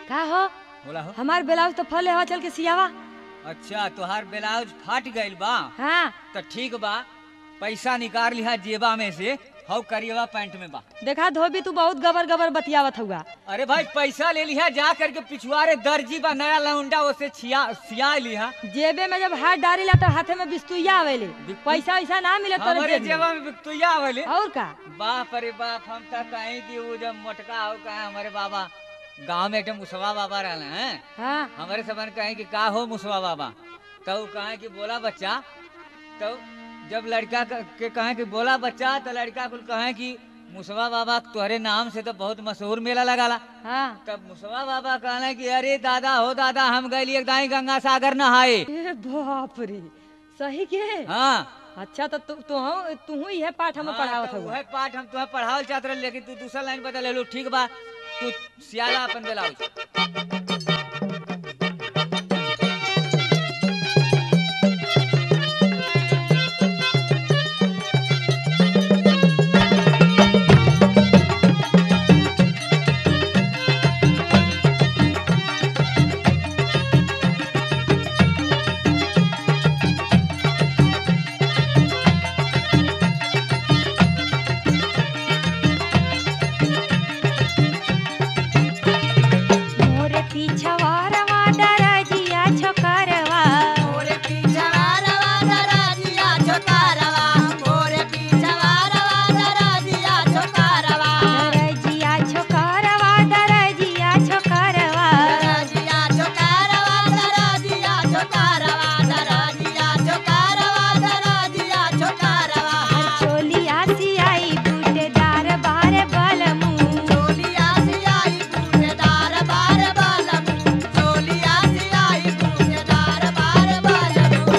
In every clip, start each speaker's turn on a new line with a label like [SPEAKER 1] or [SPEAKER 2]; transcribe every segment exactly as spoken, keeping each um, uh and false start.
[SPEAKER 1] का हो
[SPEAKER 2] बोला हो।
[SPEAKER 1] हमार ब्लाउज तो फले हवा चल के सियावा।
[SPEAKER 2] अच्छा तोहार ब्लाउज फट गइल बा।
[SPEAKER 1] हाँ
[SPEAKER 2] तो ठीक बा, पैसा निकाल लिहा जेबा में से, हौ करियवा पैंट में बा।
[SPEAKER 1] देखा धोबी तू बहुत गबर गबर बतियावत हुआ।
[SPEAKER 2] अरे भाई पैसा ले लिहा, जा करके पिछुआरे दर्जी बा नया लौंडा ओसे छिया सिया लिहा।
[SPEAKER 1] जेबे में जब हाथ डारी ला तो हाथे में बिस्तुइया आवेले, पैसा वैसा ना मिले तोरे
[SPEAKER 2] हमारे
[SPEAKER 1] जेब में।
[SPEAKER 2] जेबा में बिकतुइया आवेले।
[SPEAKER 1] और का
[SPEAKER 2] बाप रे बाप, हम तो कहीं कि वो जब मोटका हो कहे हमारे बाबा गांव में एक मुसवा बाबा रहले हैं।
[SPEAKER 1] हाँ
[SPEAKER 2] हमारे सबन कहे कि का हो मुसवा बाबा, तो कहे कि बोला बच्चा, तो जब लड़का के कहे कि बोला बच्चा, तो लड़का कुल कहे कि मुसवा बाबा तुम्हारे नाम से तो बहुत मशहूर मेला लगाला।
[SPEAKER 1] हाँ
[SPEAKER 2] तब मुसवा बाबा कहले कि अरे दादा हो दादा, हम गए एक दाई गंगा सागर नहाए।
[SPEAKER 1] ए बाप रे, सही के।
[SPEAKER 2] हाँ
[SPEAKER 1] अच्छा तो तू तू तू ही है पाठ हम पढ़ावत
[SPEAKER 2] तो
[SPEAKER 1] हुआ।
[SPEAKER 2] वह पाठ हम तुम्हें पढ़ावल चाहत रहे, लेकिन तू दूसरा लाइन बदल लो। ठीक बा, तू सियाला अपन ब्लाउज।
[SPEAKER 1] मोरे पीछवारवा दरजिया छोकरवा,
[SPEAKER 3] मोरे पीछवारवा दरजिया छोकरवा, मोरे पीछवारवा दरजिया छोकरवा,
[SPEAKER 1] दरजिया छोकरवा दरजिया छोकरवा,
[SPEAKER 3] दरजिया छोकरवा दरजिया छोकरवा, दरजिया छोकरवा दरजिया छोकरवा,
[SPEAKER 1] चोलिया सियाई बूटेदार बारे बलमू,
[SPEAKER 3] चोलिया सियाई बूटेदार बार बलमू, चोलिया सियाई बूटेदार बार बलमू।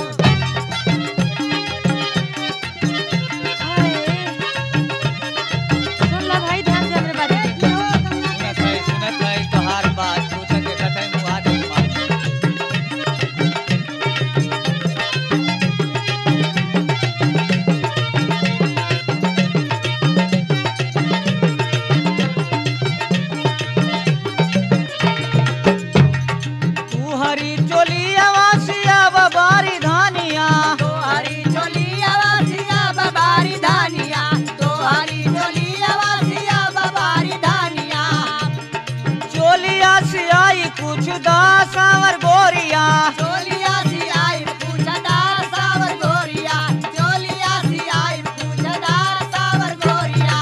[SPEAKER 1] सुन ला भाई ध्यान से हमरे बात के।
[SPEAKER 2] सुनत है सुनत है तोहार बात, तू तो देखत है मुहा देख मार। तू हरी चोलिया वासिया बारी धानिया,
[SPEAKER 3] तोहरी चोलिया वासिया बबारी धानिया, तोहरी चोलिया वासिया बबारी धानिया,
[SPEAKER 2] चोलिया से आई कुछ दास और गोरिया।
[SPEAKER 3] चोलिया सियाई पूछदा सावर गोरिया, चोलिया सियाई पूछदा सावर गोरिया।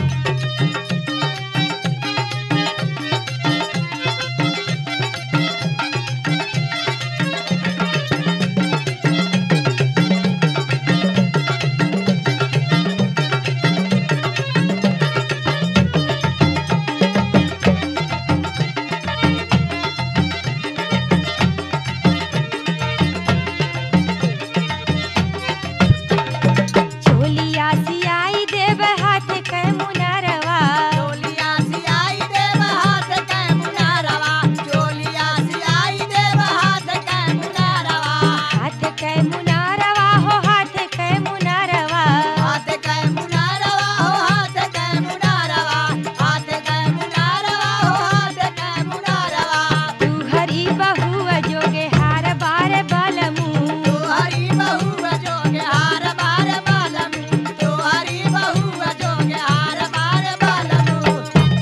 [SPEAKER 1] चोलिया सियाई देव हाथ के मुनरवा,
[SPEAKER 3] चोलिया सियाई देव हाथ के मुनारवा, चोलिया सियाई देव हाथ के मुनारवा,
[SPEAKER 1] हाथ के मुनरवा हो हाथ के मुनरवा,
[SPEAKER 3] हाथ के मुनारवा हो हाथ के मुनारवा, हाथ के मुनारवा हो हाथ के मुनारवा।
[SPEAKER 1] तू हरी बहु जोगे हार बार बलमू,
[SPEAKER 3] तोहरी बहु जोगे हार बार बालमू, तोहरी बहु जोगे हार बार बालमू।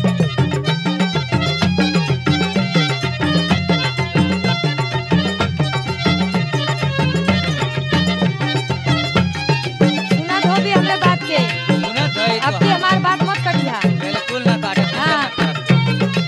[SPEAKER 1] सुना धोबी हमरे बात के।
[SPEAKER 2] सुनत है
[SPEAKER 1] अब की हमार बात मत कटिया।
[SPEAKER 2] बिल्कुल ना काटे।
[SPEAKER 1] हाँ।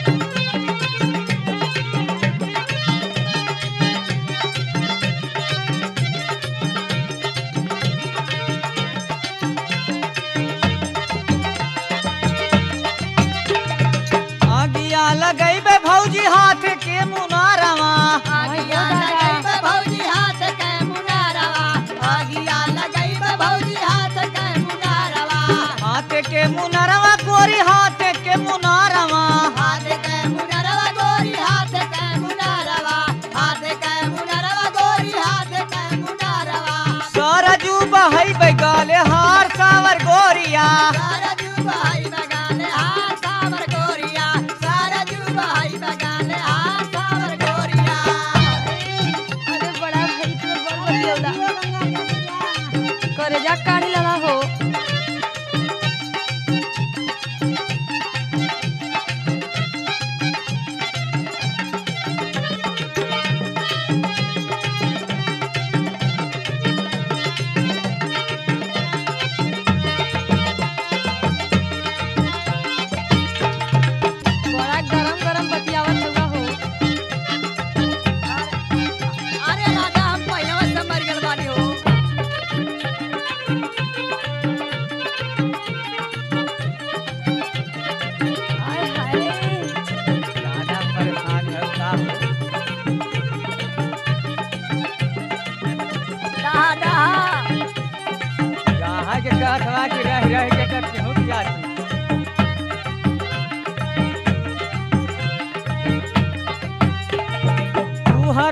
[SPEAKER 2] आगिया लगैबे भौजी हाथ के मुनारवा,
[SPEAKER 3] आगिया लगैब भौजी हाथ के मुनारवा, आगिया लगैब भौजी हाथ के मुनारवा,
[SPEAKER 2] हाथ के मुनरवा गोरी हाथ के मुनारवा।
[SPEAKER 3] हाथ के मुनारवा गोरी हाथ के मुनारवा, हाथ के मुनारवा गोरी हाथ के मुनारवा।
[SPEAKER 2] सरजू बहई बैगाले हार सावर गोरिया,
[SPEAKER 3] सारजू भाई बगाले हाथ सावर गोरिया, सारजू भाई बगाले हाथ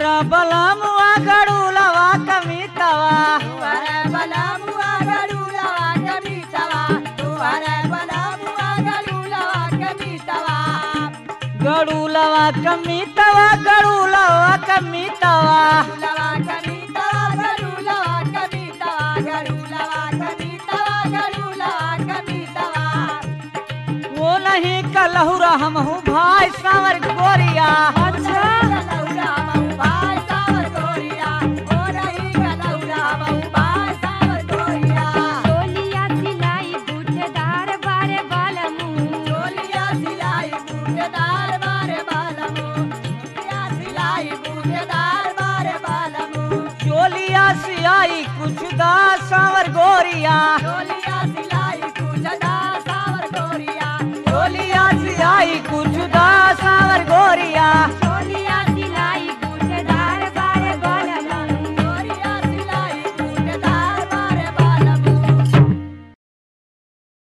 [SPEAKER 2] तुहरा बलमुआ गड़ूलवा कमीतवा
[SPEAKER 3] तुहरे बलमुआ गड़ूलवा कमीतवा तुहरे बलमुआ गड़ूलवा कमीतवा
[SPEAKER 2] गड़ूलवा कमीतवा गड़ूलवा कमीतवा
[SPEAKER 3] गड़ूलवा कमीतवा गड़ूलवा कमीतवा गड़ूलवा कमीतवा गड़ूलवा कमीतवा
[SPEAKER 2] वो नहीं कलहुरा हमहू भाई सावर गोरिया
[SPEAKER 3] अच्छा गलौरा बहु भाई सावर गोरिया ओ नहीं गलौरा बहु भाई सावर गोरिया
[SPEAKER 1] चोलिया सिलाई बूटेदार बारे बालमू
[SPEAKER 3] चोलिया सिलाई बूटेदार बारे बालमू चोलिया सिलाई बूटेदार बारे बालमू
[SPEAKER 2] चोलिया सियाई कुछ दा सावर गोरिया
[SPEAKER 3] चोलिया सिलाई कुछ दा सावर गोरिया
[SPEAKER 2] चोलिया सियाई कुछ दा सावर गोरिया